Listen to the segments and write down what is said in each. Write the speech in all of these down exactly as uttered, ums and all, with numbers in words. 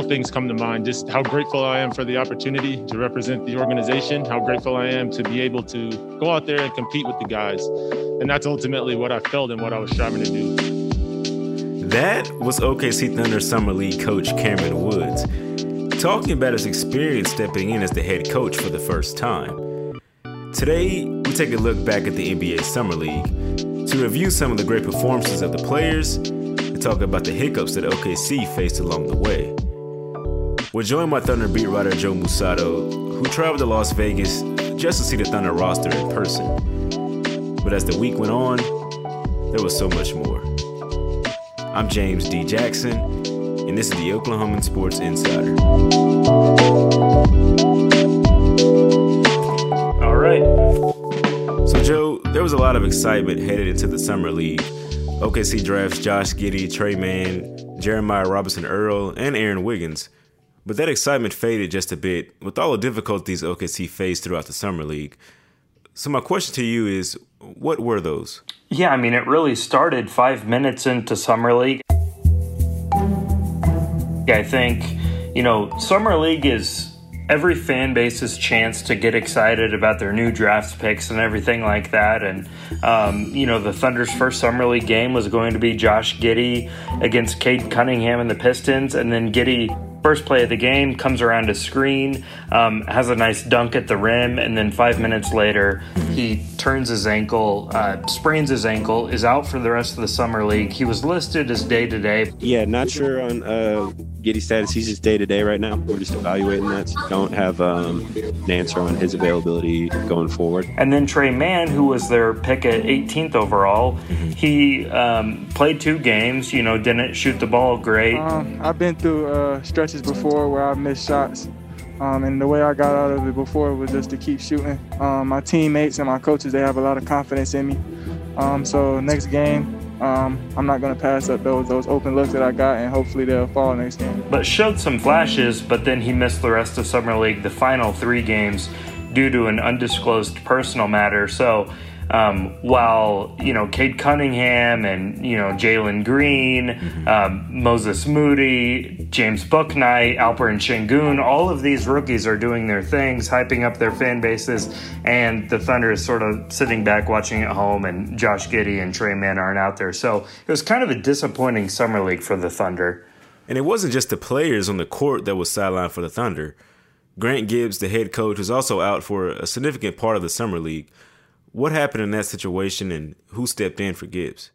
things come to mind. Just how grateful I am for the opportunity to represent the organization, how grateful I am to be able to go out there and compete with the guys. And that's ultimately what I felt and what I was striving to do. That was O K C Thunder Summer League coach Cameron Woods, talking about his experience stepping in as the head coach for the first time. Today, we take a look back at the N B A Summer League to review some of the great performances of the players and talk about the hiccups that O K C faced along the way. We're joined by Thunder beat writer Joe Musato, who traveled to Las Vegas just to see the Thunder roster in person. But as the week went on, there was so much more. I'm James D. Jackson, and this is the Oklahoman Sports Insider. All right. So, Joe, there was a lot of excitement headed into the Summer League. O K C drafts Josh Giddey, Tre Mann, Jeremiah Robinson-Earl, and Aaron Wiggins. But that excitement faded just a bit with all the difficulties O K C faced throughout the Summer League. So my question to you is, what were those? Yeah, I mean, it really started five minutes into Summer League. I think, you know, Summer League is every fan base's chance to get excited about their new draft picks and everything like that. And, um, you know, the Thunder's first Summer League game was going to be Josh Giddey against Cade Cunningham and the Pistons. And then Giddey, first play of the game, comes around a screen, um, has a nice dunk at the rim, and then five minutes later, he turns his ankle, uh, sprains his ankle, is out for the rest of the Summer League. He was listed as day-to-day. Yeah, not sure on uh, Giddey's status. He's just day-to-day right now. We're just evaluating that. So don't have um, an answer on his availability going forward. And then Tre Mann, who was their pick at eighteenth overall, he um, played two games, you know, didn't shoot the ball great. Um, I've been through uh, stretches before where I've missed shots. Um, and the way I got out of it before was just to keep shooting. Um, my teammates and my coaches, they have a lot of confidence in me. Um, so next game, um, I'm not going to pass up those those open looks that I got, and hopefully they'll fall next game. But showed some flashes, but then he missed the rest of Summer League, the final three games, due to an undisclosed personal matter. So um, while, you know, Cade Cunningham and, you know, Jalen Green, mm-hmm. um, Moses Moody, James Bouknight, Alperen Sengun, all of these rookies are doing their things, hyping up their fan bases, and the Thunder is sort of sitting back watching at home, and Josh Giddey and Tre Mann aren't out there. So it was kind of a disappointing Summer League for the Thunder. And it wasn't just the players on the court that was sidelined for the Thunder. Grant Gibbs, the head coach, was also out for a significant part of the Summer League. What happened in that situation, and who stepped in for Gibbs?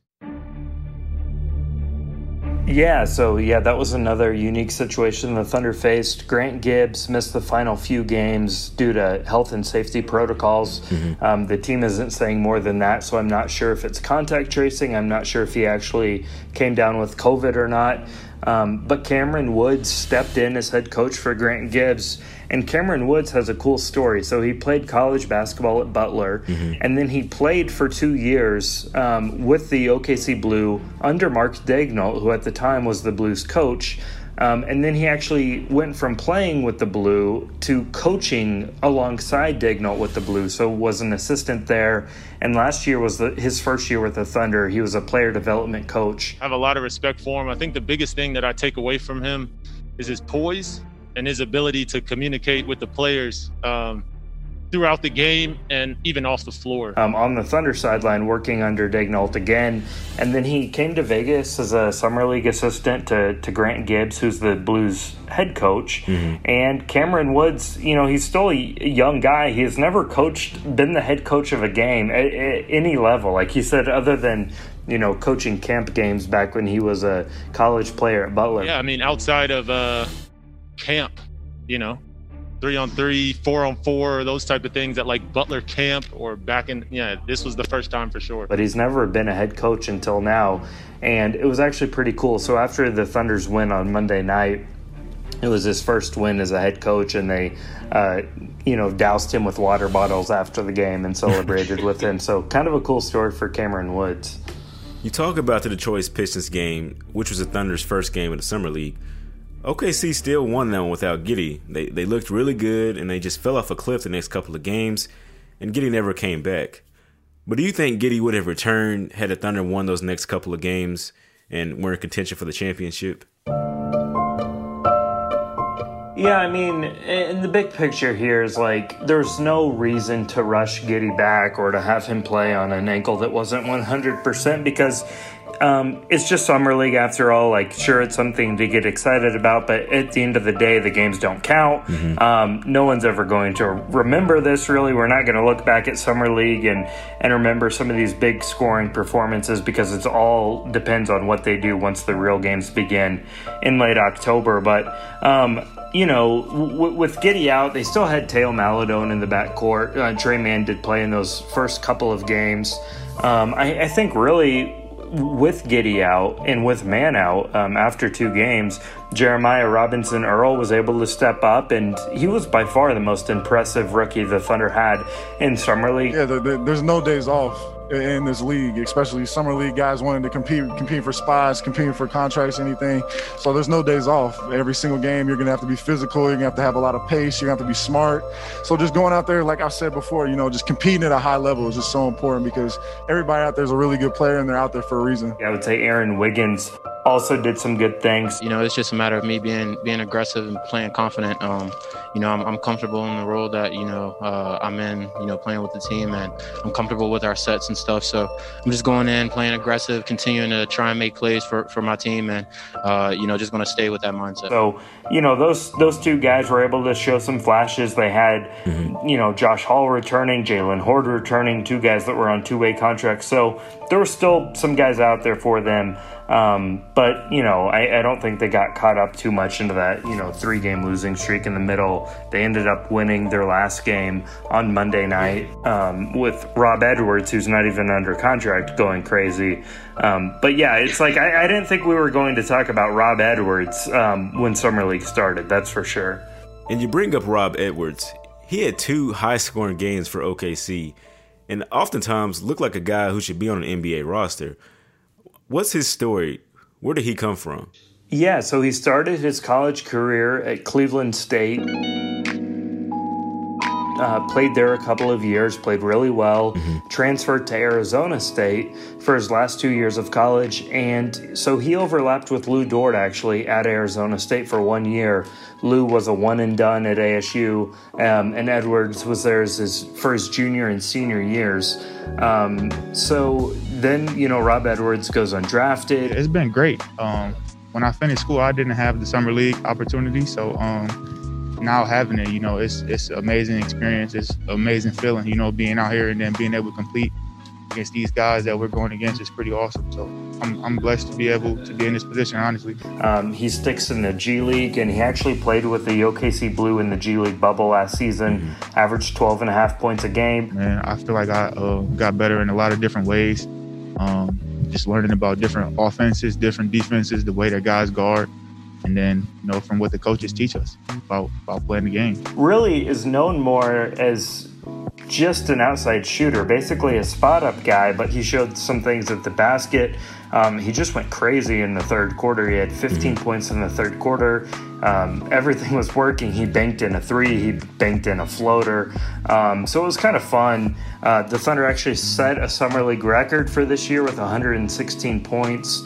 Yeah, so yeah, that was another unique situation the Thunder faced. Grant Gibbs missed the final few games due to health and safety protocols. Mm-hmm. Um, the team isn't saying more than that, so I'm not sure if it's contact tracing. I'm not sure if he actually came down with COVID or not. Um, but Cameron Woods stepped in as head coach for Grant Gibbs. And Cameron Woods has a cool story. So he played college basketball at Butler, mm-hmm. and then he played for two years um, with the O K C Blue under Mark Daigneault, who at the time was the Blues coach. Um, and then he actually went from playing with the Blue to coaching alongside Daigneault with the Blue, so was an assistant there. And last year was the, his first year with the Thunder. He was a player development coach. I have a lot of respect for him. I think the biggest thing that I take away from him is his poise and his ability to communicate with the players um, throughout the game and even off the floor. Um, on the Thunder sideline, working under Daigneault again. And then he came to Vegas as a Summer League assistant to, to Grant Gibbs, who's the Blues head coach. Mm-hmm. And Cameron Woods, you know, he's still a young guy. He has never coached, been the head coach of a game at, at any level. Like he said, other than, you know, coaching camp games back when he was a college player at Butler. Yeah, I mean, outside of uh, camp, you know, three on three, four on four, those type of things at like Butler camp or back in, yeah, this was the first time for sure. But he's never been a head coach until now. And it was actually pretty cool. So after the Thunder's win on Monday night, it was his first win as a head coach, and they, uh, you know, doused him with water bottles after the game and celebrated with him. So kind of a cool story for Cameron Woods. You talk about the Detroit Pistons game, which was the Thunder's first game of the Summer League. O K C still won that one without Giddey. They they looked really good, and they just fell off a cliff the next couple of games, and Giddey never came back. But do you think Giddey would have returned had the Thunder won those next couple of games and were in contention for the championship? Yeah, I mean, in the big picture here is like there's no reason to rush Giddey back or to have him play on an ankle that wasn't one hundred percent because um, it's just Summer League after all. Like, sure, it's something to get excited about, but at the end of the day, the games don't count. Mm-hmm. Um, no one's ever going to remember this, really. We're not going to look back at Summer League and, and remember some of these big scoring performances because it's all depends on what they do once the real games begin in late October. But, um, you know, w- with Giddey out, they still had Teo Maladone in the backcourt. Uh, Tre Mann did play in those first couple of games. Um, I, I think really with Giddey out and with Mann out um, after two games, Jeremiah Robinson Earl was able to step up, and he was by far the most impressive rookie the Thunder had in Summer League. Yeah, the, the, there's no days off in this league, especially Summer League guys wanting to compete, competing for spots, competing for contracts, anything. So there's no days off. Every single game, you're going to have to be physical. You're going to have to have a lot of pace. You're going to have to be smart. So just going out there, like I said before, you know, just competing at a high level is just so important because everybody out there is a really good player and they're out there for a reason. I would say Aaron Wiggins also did some good things. You know, it's just a matter of me being being aggressive and playing confident. Um, you know, I'm, I'm comfortable in the role that, you know, uh, I'm in, you know, playing with the team, and I'm comfortable with our sets and stuff. So I'm just going in, playing aggressive, continuing to try and make plays for, for my team, and, uh, you know, just going to stay with that mindset. So, you know, those those two guys were able to show some flashes. They had, mm-hmm. you know, Josh Hall returning, Jalen Horde returning, two guys that were on two-way contracts. So there were still some guys out there for them. Um, but, you know, I, I don't think they got caught up too much into that, you know, three-game losing streak in the middle. They ended up winning their last game on Monday night um, with Rob Edwards, who's not even under contract, going crazy. Um, but, yeah, it's like I, I didn't think we were going to talk about Rob Edwards um, when Summer League started, that's for sure. And you bring up Rob Edwards. He had two high-scoring games for O K C and oftentimes looked like a guy who should be on an N B A roster. What's his story? Where did he come from? Yeah, so he started his college career at Cleveland State. Uh, played there a couple of years, played really well, mm-hmm. transferred to Arizona State for his last two years of college, and so he overlapped with Lou Dort actually at Arizona State for one year. Lou was a one and done at A S U, um, and Edwards was there as his, for his junior and senior years. Um, so then, you know, Rob Edwards goes undrafted. It's been great. Um, when I finished school, I didn't have the summer league opportunity, so um, now having it, you know, it's it's an amazing experience. It's an amazing feeling, you know, being out here and then being able to compete against these guys that we're going against is pretty awesome. So I'm I'm blessed to be able to be in this position, honestly. Um, he sticks in the G League, and he actually played with the O K C Blue in the G League bubble last season, mm-hmm. averaged twelve and a half points a game. Man, I feel like I uh, got better in a lot of different ways. Um, just learning about different offenses, different defenses, the way that guys guard. And then, you know, from what the coaches teach us about, about playing the game. Really is known more as just an outside shooter, basically a spot-up guy, but he showed some things at the basket. Um, he just went crazy in the third quarter. He had fifteen mm-hmm. points in the third quarter. Um, everything was working. He banked in a three. He banked in a floater. Um, so it was kind of fun. Uh, the Thunder actually set a Summer League record for this year with one hundred sixteen points.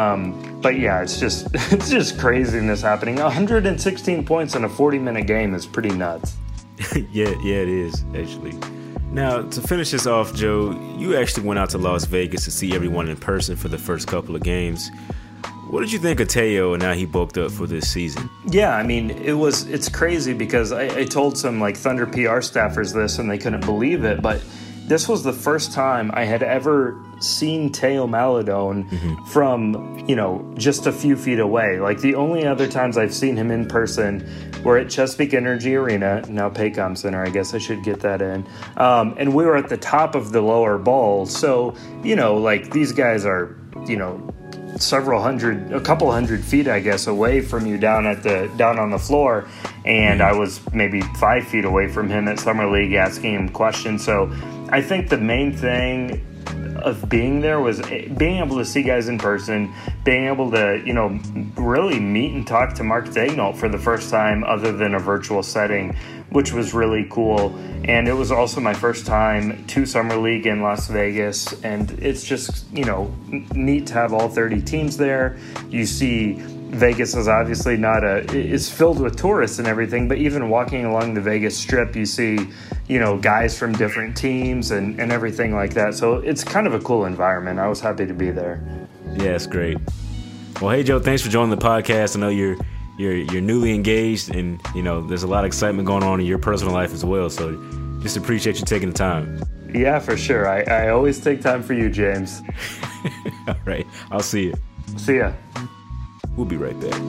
Um, but yeah, it's just it's just craziness happening. one hundred sixteen points in a forty-minute game is pretty nuts. yeah, yeah, it is actually. Now, to finish this off, Joe, you actually went out to Las Vegas to see everyone in person for the first couple of games. What did you think of Teo and how he bulked up for this season? Yeah, I mean, it was it's crazy because I, I told some like Thunder P R staffers this and they couldn't believe it, but this was the first time I had ever seen Teo Maladone mm-hmm. from, you know, just a few feet away. Like the only other times I've seen him in person were at Chesapeake Energy Arena, now Paycom Center, I guess I should get that in. Um, and we were at the top of the lower bowl. So, you know, like these guys are, you know, several hundred, a couple hundred feet, I guess, away from you down at the down on the floor. And I was maybe five feet away from him at Summer League asking him questions. So I think the main thing of being there was being able to see guys in person, being able to, you know, really meet and talk to Mark Daigneault for the first time other than a virtual setting, which was really cool. And it was also my first time to Summer League in Las Vegas, and it's just, you know, neat to have all thirty teams there. You see Vegas is obviously not a, it's filled with tourists and everything, but even walking along the Vegas Strip, you see, you know, guys from different teams and, and everything like that. So it's kind of a cool environment. I was happy to be there. Yeah, it's great. Well, hey, Joe, thanks for joining the podcast. I know you're you're you're newly engaged, and, you know, there's a lot of excitement going on in your personal life as well. So just appreciate you taking the time. Yeah, for sure. I, I always take time for you, James. All right. I'll see you. See ya. We'll be right back.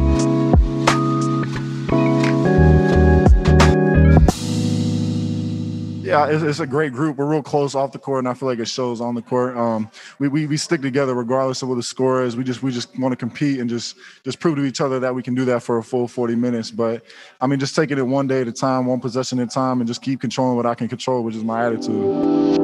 Yeah, it's, it's a great group. We're real close off the court, and I feel like it shows on the court. Um, we, we we stick together regardless of what the score is. We just we just want to compete and just just prove to each other that we can do that for a full forty minutes. But I mean, just taking it one day at a time, one possession at a time, and just keep controlling what I can control, which is my attitude.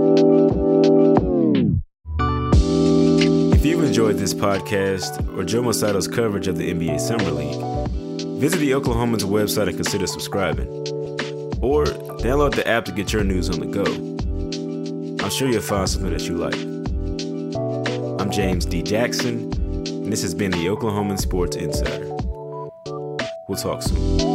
If you've enjoyed this podcast or Joe Musato's coverage of the N B A Summer League, visit the Oklahomans website and consider subscribing. Or download the app to get your news on the go. I'm sure you'll find something that you like. I'm James D. Jackson, and this has been the Oklahoman Sports Insider. We'll talk soon.